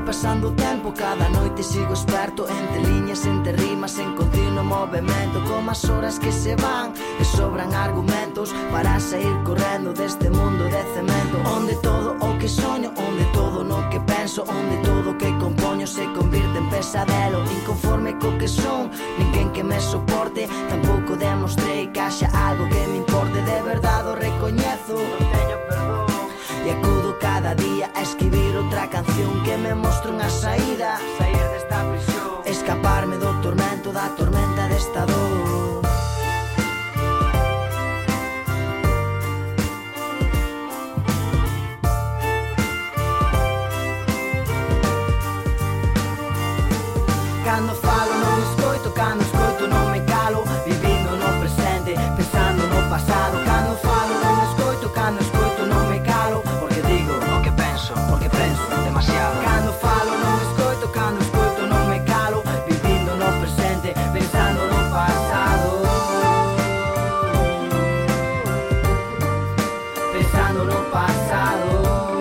pasando o tempo, cada noite sigo esperto, entre liñas, entre rimas, en continuo movimento, como as horas que se van e sobran argumentos para sair correndo deste mundo de cemento, onde todo o que soño, onde todo no que penso, onde todo o que compoño se convirte en pesadelo. Inconforme co que son, ninguén que me soporte, tampouco demostrei que haxa algo que me importe. De verdade o recoñezo, non teño perdón, e acudo cada día a escribir outra canción que me mostre unha saída, sair desta prisión, escaparme do tormento, da tormenta desta dor. Cando falo non escoito, cando escoito non me calo, vivindo no presente, pensando no pasado. Cando falo non escoito, cando escoito non me calo, porque digo o que penso, porque penso demasiado. Cando falo non escoito, cando escoito non me calo, vivindo no presente, pensando no pasado. Pensando no pasado.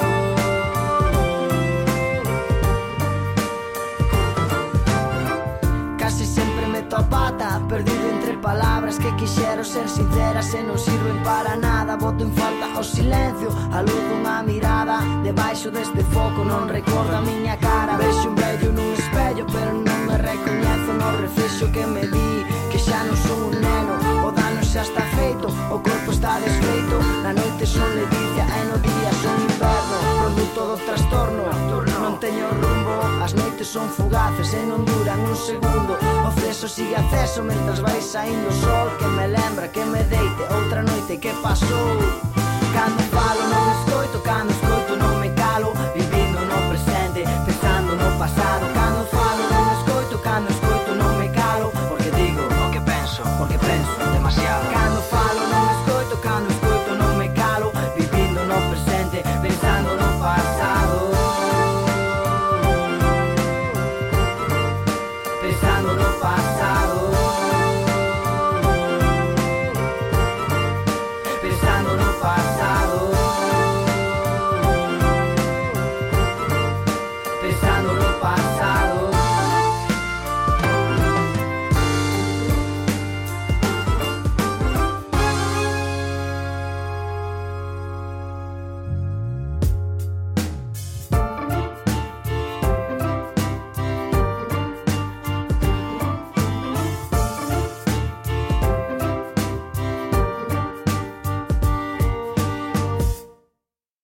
Casi sempre meto a pata, perdido entre palabras que quixero ser sinceras e non sirven para nada. Boto en falta o silencio, a luz dunha mirada, debaixo deste foco non recordo a miña cara. Vexo un vello nun espello, pero non me recoñezo no reflexo que me di, que xa non son un neno, o dano xa está feito, o corpo está desfeito. Na noite son ledicia e no día son inverno, produto do trastorno, non teño rumbo. As noites son fugaces e non duran un segundo, o ceso sigue acceso mentras vai saindo o sol, que me lembra que me deite outra noite que pasou. Cando falo non